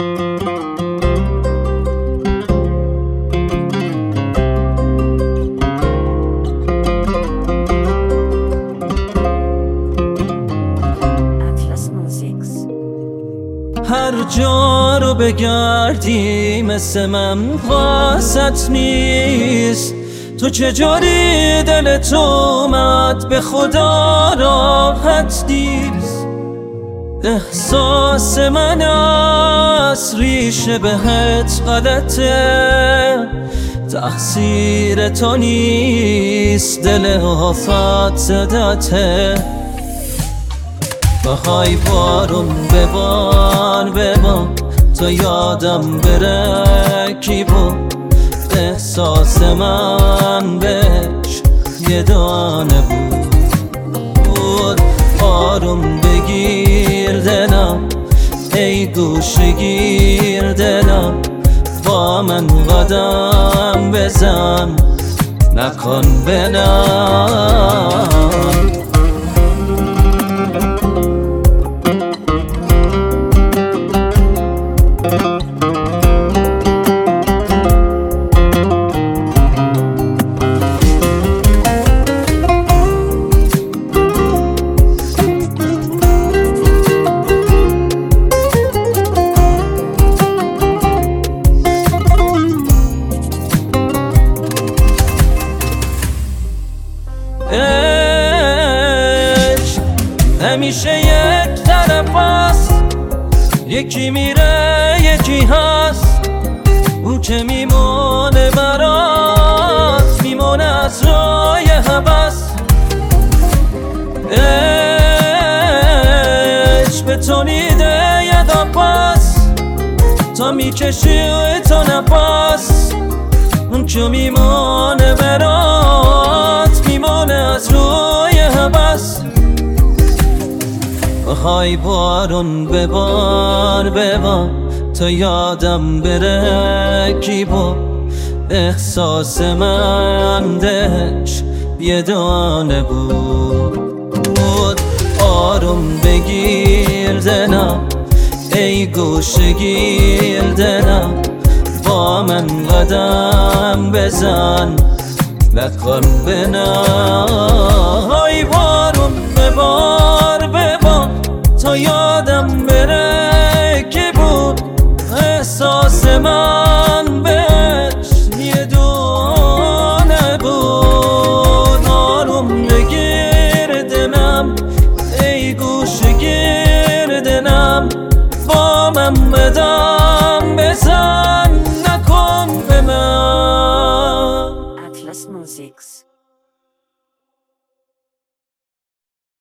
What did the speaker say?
هر جا رو بگردی مثل من واسط نیست. تو چجوری دلت اومد به خدا راحت نیست. احساس من از ریشه بهت غلطه، تقصیر تو نیست، دل آفت زدته. بخوای بارون ببار تا یادم بره کی بود. احساس من بهش یه دانه بود. آروم بگیر دلم، ای گوشه گیر دلم، با من قدم بزن، نکن بنم. همیشه یک طرف هست، یکی میره یکی هست. اون که میمونه برات میمونه از رای هوس. به تو نیده یه پس تا میکشی تو نفس. اون که میمونه برات میمونه از روی هوس. بخوای بارون ببار تا یادم بره کی بود. احساس من دلش یه دانه بود. آروم بگیر دلم، ای گوشه گیر دلم، با من قدم بزن، نکن بنم. ای بارون ببار تا یادم بره کی بود. احساس من بهش یه دونه بود. آروم بگیر دلم، ای گوشه گیر دلم، با من بدم.